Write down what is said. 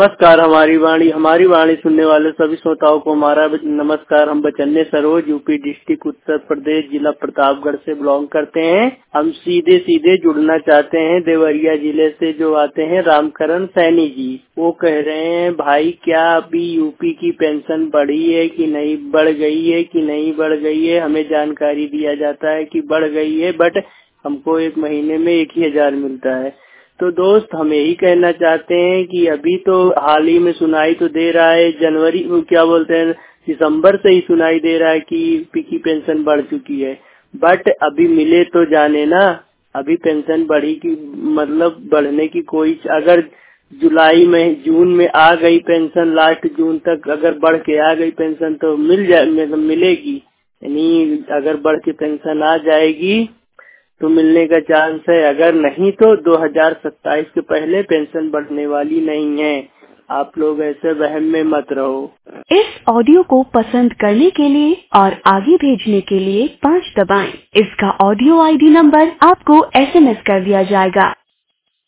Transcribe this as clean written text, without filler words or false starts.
नमस्कार। हमारी वाणी सुनने वाले सभी श्रोताओं को हमारा नमस्कार। हम बचन्ने सरोज, यूपी डिस्ट्रिक्ट उत्तर प्रदेश, जिला प्रतापगढ़ से बिलोंग करते हैं। हम सीधे जुड़ना चाहते हैं देवरिया जिले से। जो आते हैं रामकरण सैनी जी, वो कह रहे हैं भाई क्या अभी यूपी की पेंशन बढ़ी है कि नहीं, बढ़ गई है कि नहीं बढ़ गई है। हमें जानकारी दिया जाता है कि बढ़ गई है, बट हमको एक महीने में 1,000 मिलता है। तो दोस्त हम यही कहना चाहते हैं कि अभी तो हाल ही में सुनाई तो दे रहा है, जनवरी क्या बोलते हैं, दिसंबर से ही सुनाई दे रहा है कि यूपी की पेंशन बढ़ चुकी है। बट अभी मिले तो जाने ना, अभी पेंशन बढ़ी की मतलब बढ़ने की कोई, अगर जुलाई में जून में आ गई पेंशन, लास्ट जून तक अगर बढ़ के आ गई पेंशन तो मिलेगी। यानी अगर बढ़ के पेंशन आ जाएगी तो मिलने का चांस है, अगर नहीं तो 2027 के पहले पेंशन बढ़ने वाली नहीं है। आप लोग ऐसे वहम में मत रहो। इस ऑडियो को पसंद करने के लिए और आगे भेजने के लिए 5 दबाएं। इसका ऑडियो ID नंबर आपको SMS कर दिया जाएगा।